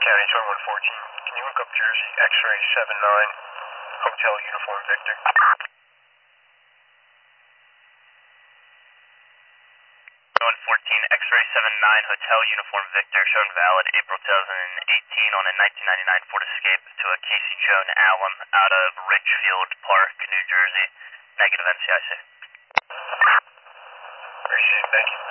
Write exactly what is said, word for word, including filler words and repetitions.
County, twenty-one fourteen. Can you look up Jersey, X-ray seven nine, Hotel Uniform Victor? twenty-one fourteen, X-ray seven nine, Hotel Uniform Victor, shown valid April twenty eighteen on a nineteen ninety-nine Ford Escape to a Casey Joan Alum out of Ridgefield Park, New Jersey. Negative N C I C. Appreciate it, thank you.